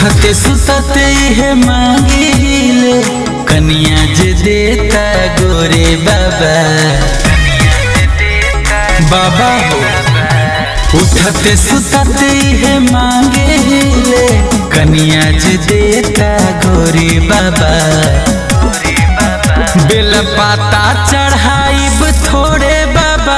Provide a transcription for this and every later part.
उठते सुतते है मांगिले कनिया जे देता गोरे बाबा बाबा हो। उठते सुतते है मांगिले कनिया जे देता गोरे बाबा। बेल पाता चढ़ाइब थोड़े बाबा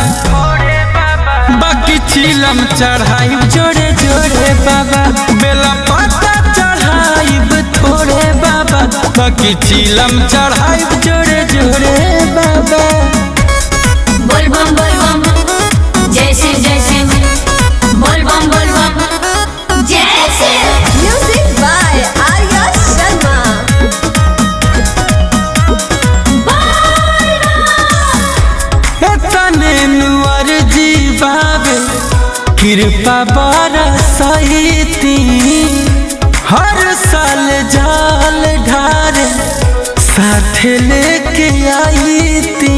बाकी चिलम चढ़ाइब जोड़े जोड़े बाबा। बेल पाता चढ़ाइब थोड़े बाबा बाकी चिलम चढ़ाइब जोड़े जोड़े बाबा। बोल बम जय शिव जय शिव बोल बम जय Shiv. Music by Arya Sharma. तने नुअर जीवावे कृपा बरसैती हर साल जाल ढारे साथ लेके आईती।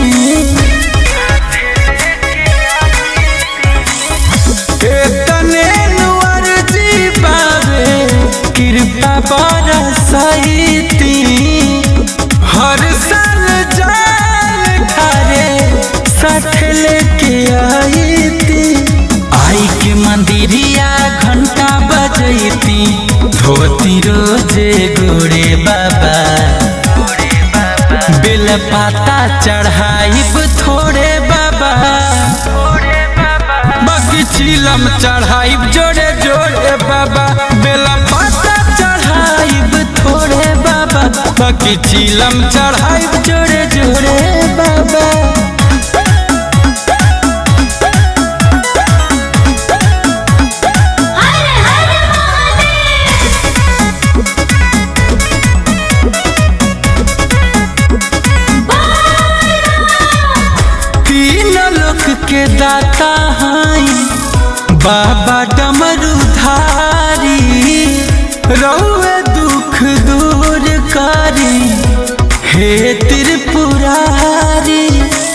तने नुअर जीवावे कृपा बरसैती हर साल जाल ढारे साथ लेके आईती। आई के मंदिरिया घंटा बजैती धोती रोजे गोरे बाबा। बेल पाता चढ़ाइब थोड़े बाबा बाकी चिलम चढ़ाइब जोड़े जोड़े बाबा। बेल पाता चढ़ाइब थोड़े बाबा बाकी चिलम चढ़ाइब जोड़े जोड़े बाबा। के दाता हाई बाबा डमरूधारी रउए दुख दूर करी हे त्रिपुरारी।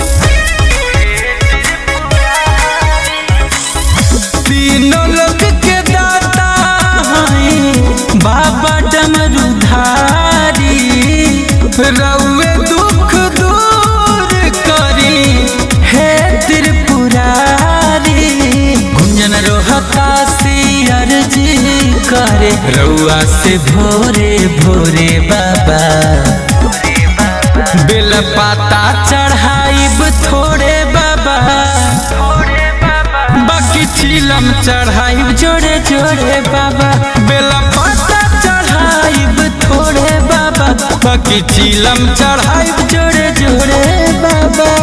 तीनों लोक के दाता हाई बाबा डमरूधारी रउए दुख दूर करी हे त्रिपुरारी। गुंजन रोहता से अर्जी करे रउआ से भोरे भोरे बाबा। बेल पाता चढ़ाइब थोड़े बाबा बाकी चिलम चढ़ाइब जोड़े जोड़े बाबा। बेल पाता चढ़ाइब थोड़े बाबा बाकी चिलम चढ़ाइब जोड़े जोड़े बाबा।